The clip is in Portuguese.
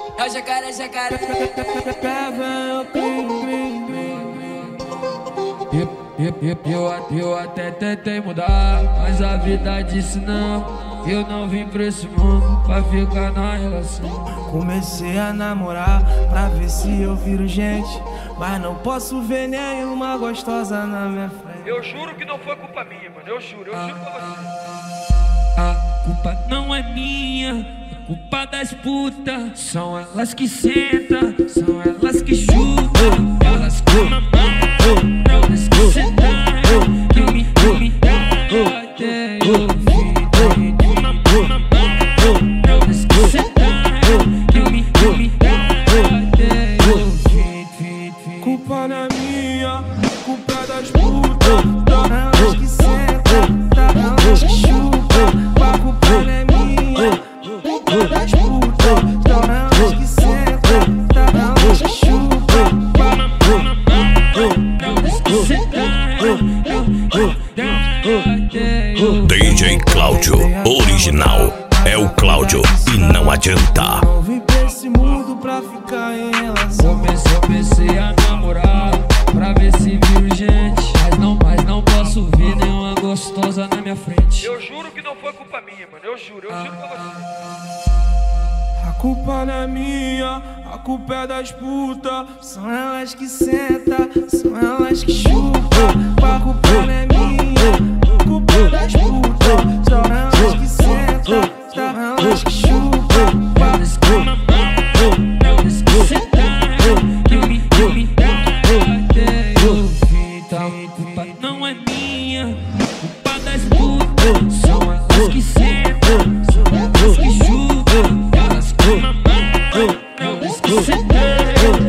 É o jacaré, jacaré. Eu até tentei mudar, mas a vida disse não. Eu não vim pra esse mundo pra ficar na relação. Comecei a namorar pra ver se eu viro gente, mas não posso ver nenhuma gostosa na minha frente. Eu juro que não foi culpa minha, mano. Eu juro pra você. A culpa não é minha, é culpa das putas. São elas que sentam, são elas que chupam, elas que mamam, elas que sentaram, que me dão até eu vi. Elas que sentaram, que me dão até eu vi. Culpa não é minha, culpa é das putas. Elas que sentam, elas que chupam. A culpa não é minha, culpa é das putas. Elas que sentam, elas que chupam. Elas que sentaram, DJ Cláudio, original. É o Cláudio e não adianta. Não vim pra esse mundo pra ficar em relação. Comecei a namorar pra ver se viro gente, mas não posso ver nenhuma gostosa na minha frente. Eu juro que não foi culpa minha, mano. Eu juro pra você. A culpa não é minha, a culpa é das putas. São elas que sentam, são elas que chupam. A culpa não é minha,